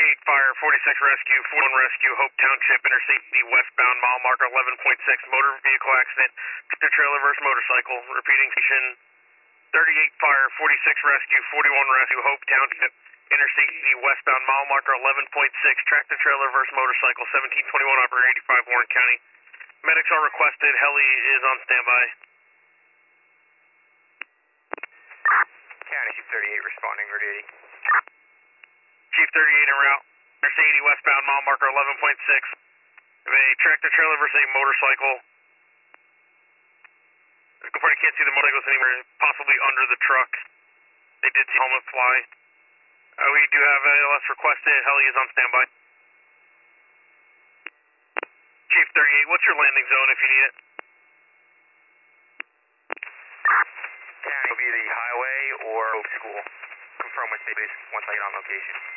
fire, 46 rescue, 41 rescue, Hope Township, Interstate westbound, mile marker 11.6, motor vehicle accident, trailer versus motorcycle, repeating station 38 fire, 46 rescue, 41 rescue, Hope Township, Interstate westbound, mile marker 11.6, tractor trailer versus motorcycle, 1721 operator 85 Warren County. Medics are requested, heli is on standby. County Chief 38 responding, Route 80. Chief 38 en route, Interstate 80 westbound, mile marker 11.6. A tractor trailer versus a motorcycle. Party can't see the motorcycles anywhere, possibly under the truck. They did see helmet fly. We do have ALS requested, heli is on standby. Chief 38, what's your landing zone if you need it? County will be the highway or Hope School. Confirm with base once I get on location.